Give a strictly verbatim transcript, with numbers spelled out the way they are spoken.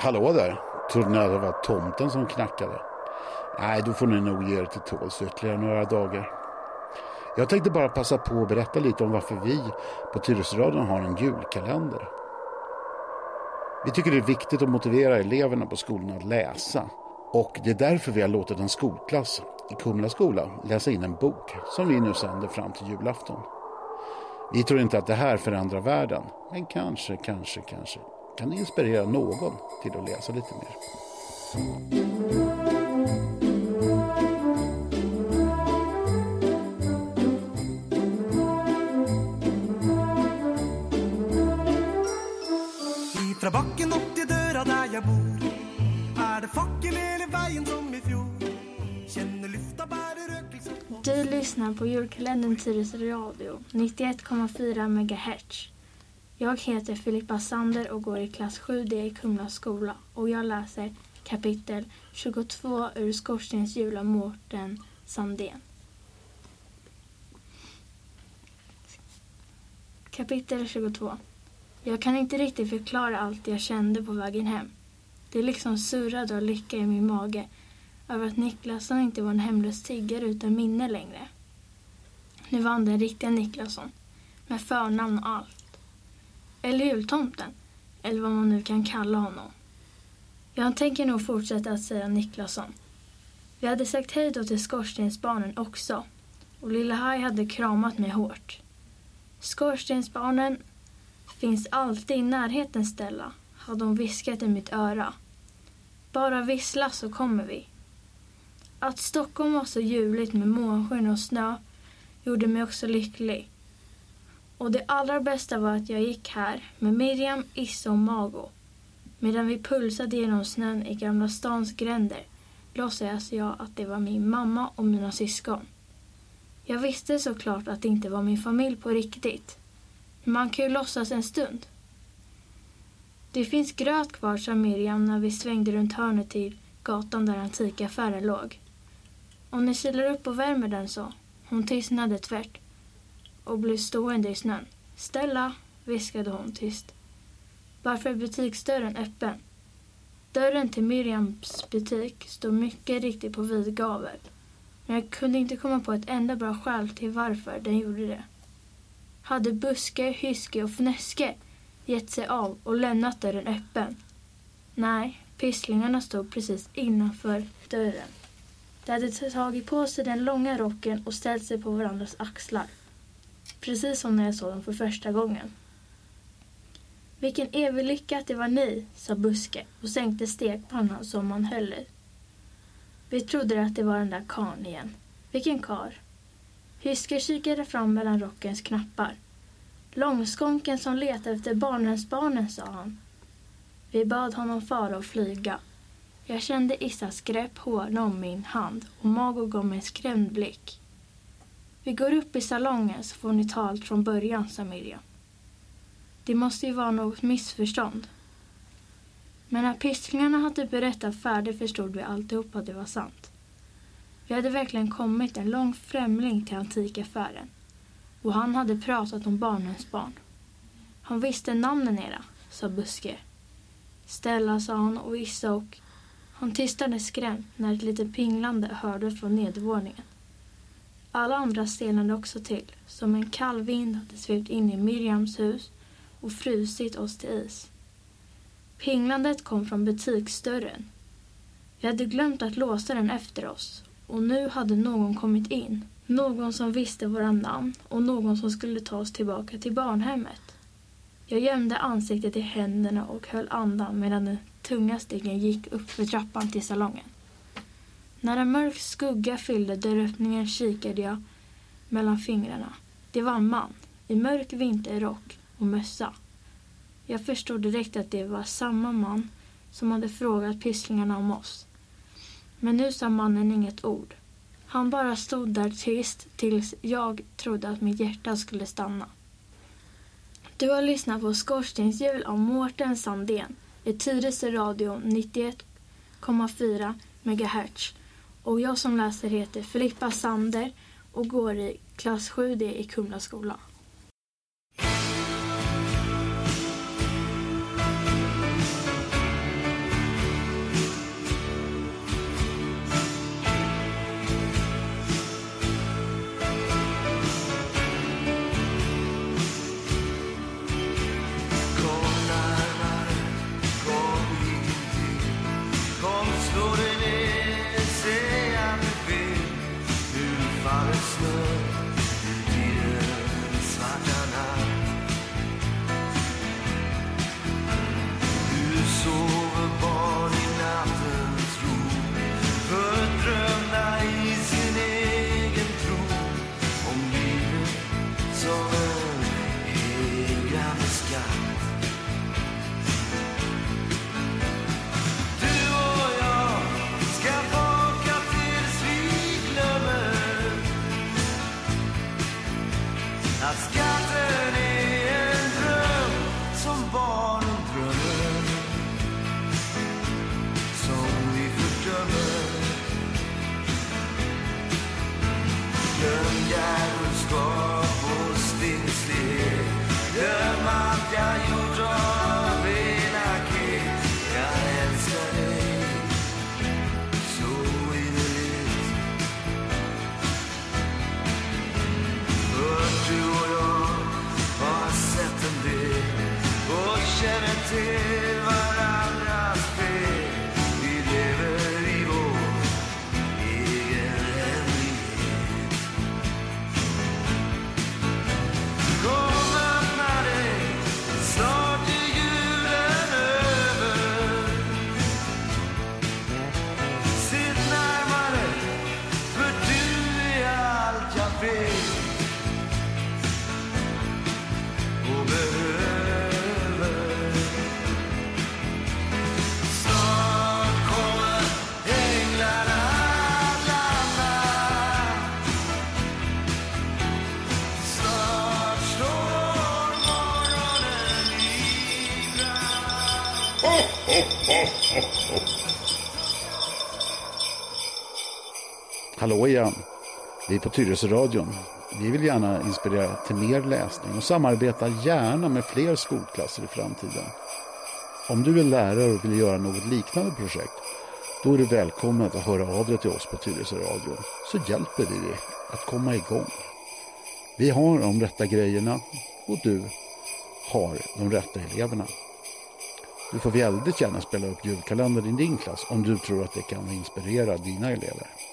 Hallå där, trodde ni att det var tomten som knackade? Nej, då får ni nog ge er till tåls ytterligare några dagar. Jag tänkte bara passa på att berätta lite om varför vi på Tyresöradion har en julkalender. Vi tycker det är viktigt att motivera eleverna på skolorna att läsa. Och det är därför vi har låtit en skolklass i Kumla skola läsa in en bok som vi nu sänder fram till julafton. Vi tror inte att det här förändrar världen, men kanske, kanske, kanske kan det inspirera någon till att läsa lite mer. Ifra backen upp till dörra där jag bor är det facken hela vägen som i fjol. Känner lyfta bär rökelse. Du lyssnar på julkalendern Tyresöradio nittioett komma fyra megahertz. Jag heter Filippa Sander och går i klass sju D i Kumla skola och jag läser kapitel tjugotvå ur Skorstens jul av Mårten Sandén. Kapitel tjugotvå. Jag kan inte riktigt förklara allt jag kände på vägen hem. Det liksom surrade och lycka i min mage över att Niklasson inte var en hemlös tiggare utan minne längre. Nu var han den riktiga Niklasson, med förnamn och allt. Eller jultomten, eller vad man nu kan kalla honom. Jag tänker nog fortsätta att säga Niklasson. Vi hade sagt hej då till Skorstensbarnen också, och lilla Haj hade kramat mig hårt. Skorstensbarnen finns alltid i närheten, Stella, hade hon viskat i mitt öra. Bara vissla så kommer vi. Att Stockholm var så ljuvligt med månsken och snö gjorde mig också lycklig. Och det allra bästa var att jag gick här med Miriam, Issa och Mago. Medan vi pulsade genom snön i Gamla stans gränder låtsades jag att det var min mamma och mina syskon. Jag visste såklart att det inte var min familj på riktigt. Men man kan ju låtsas en stund. Det finns gröt kvar, sa Miriam när vi svängde runt hörnet till gatan där antikaffären låg. Om ni kilar upp och värmer den så. Hon tystnade tvärt och blev stående i snön. Stella, viskade hon tyst. Varför är butiksdörren öppen? Dörren till Miriams butik stod mycket riktigt på vid gavel. Men jag kunde inte komma på ett enda bra skäl till varför den gjorde det. Hade Buske, Hyske och Fnäske gett sig av och lämnat dörren öppen? Nej, pysslingarna stod precis innanför dörren. De hade tagit på sig den långa rocken och ställt sig på varandras axlar. Precis som när jag såg dem för första gången. Vilken evig lycka att det var ni, sa Buske och sänkte stekpannan som han höll i. Vi trodde att det var den där karn igen. Vilken kar? Hyske kikade fram mellan rockens knappar. Långskånken som letar efter barnens barnen, sa han. Vi bad honom fara och flyga. Jag kände Issas grepp hårda om min hand och Mago gav mig en skrämd blick. Vi går upp i salongen så får ni ta allt från början, sa Miriam. Det måste ju vara något missförstånd. Men när pysslingarna hade berättat färdigt förstod vi alltihop att det var sant. Vi hade verkligen kommit en lång främling till antikaffären. Och han hade pratat om barnens barn. Han visste namnen era, sa Buske. Stella, sa han och Issa och... Han tystade skrämt när ett litet pinglande hörde från nedervåningen. Alla andra stelnade också till, som en kall vind hade svept in i Miriams hus och frusit oss till is. Pinglandet kom från butiksdörren. Vi hade glömt att låsa den efter oss och nu hade någon kommit in. Någon som visste våra namn och någon som skulle ta oss tillbaka till barnhemmet. Jag gömde ansiktet i händerna och höll andan medan den tunga stegen gick upp för trappan till salongen. När en mörk skugga fyllde dörröppningen kikade jag mellan fingrarna. Det var en man i mörk vinterrock och mössa. Jag förstod direkt att det var samma man som hade frågat pysslingarna om oss. Men nu sa mannen inget ord. Han bara stod där tyst tills jag trodde att mitt hjärta skulle stanna. Du har lyssnat på Skorstens jul av Mårten Sandén i Tyresöradio nittioett komma fyra megahertz. Och jag som läser heter Filippa Sander och går i klass sju D i Kumla skola. Hallå igen. Vi är på Tyresöradion. Vi vill gärna inspirera till mer läsning och samarbeta gärna med fler skolklasser i framtiden. Om du är lärare och vill göra något liknande projekt, då är du välkommen att höra av dig till oss på Tyresöradion, så hjälper vi dig att komma igång. Vi har de rätta grejerna och du har de rätta eleverna. Du får väldigt gärna spela upp julkalendern i din klass om du tror att det kan inspirera dina elever.